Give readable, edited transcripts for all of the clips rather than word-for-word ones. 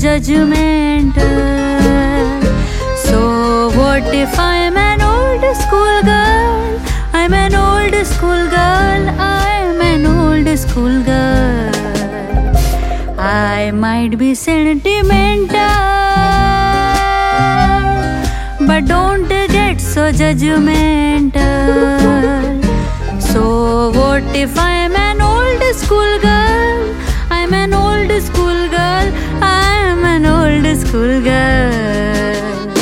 judgmental. So what if I'm an old school girl? I'm an old school girl. I'm an old school girl. I might be sentimental, but don't get so judgmental. So what if I'm an old school girl? I'm an old school girl. I'm an old school girl.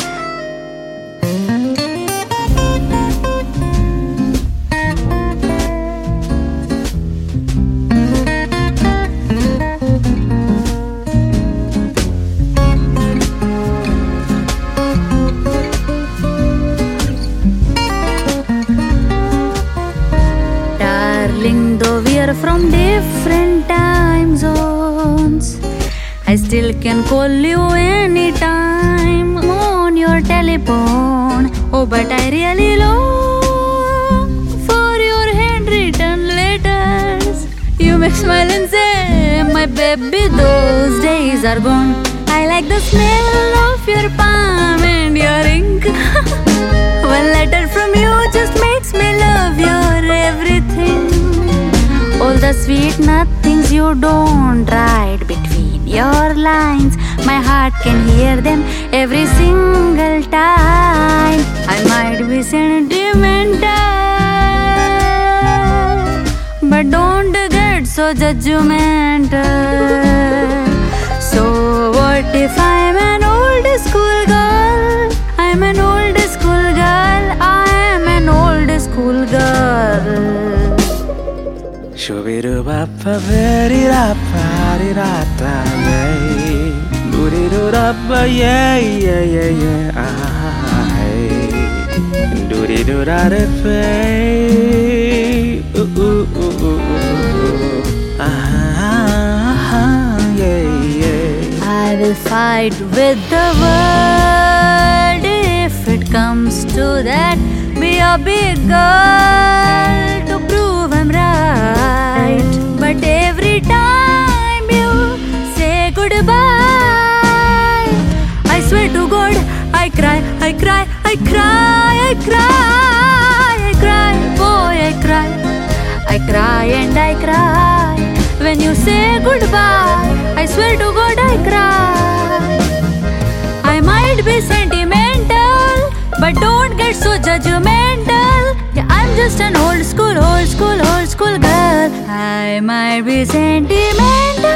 Darling, though we are from different time zones, I still can call you anytime on your telephone. Oh, but I really long for your handwritten letters. You make smile and say, my baby, those days are gone. I like the smell of your palm and your ink. One letter from you just makes me love your everything. All the sweet nothings you don't write between your lines, my heart can hear them every single time. I might be sentimental, but don't get so judgmental. So what if I'm an old school girl? I'm an old school girl. I'm an old school girl. Shubidu bapa very rapa di rata yay, do rapa yay yeah yeah yeah do da de fay yeah yeah. I will fight with the world if it comes to that. Be a big girl to prove I'm right. But every time you say goodbye, I swear to God, I cry, I cry, I cry, I cry, I cry, boy, I cry. I cry and I cry when you say goodbye. I swear to God, I cry. I might be sentimental, but don't get so judgmental. Yeah, I'm just an old school girl. I might be sentimental,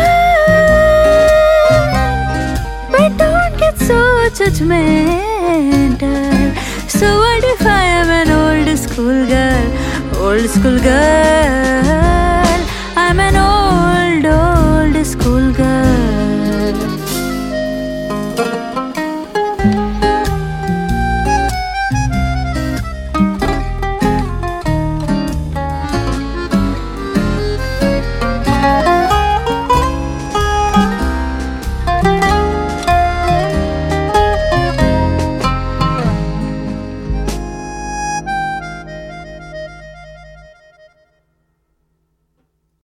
but don't get so judgmental. So what if I am an old school girl? Old school girl. I'm an old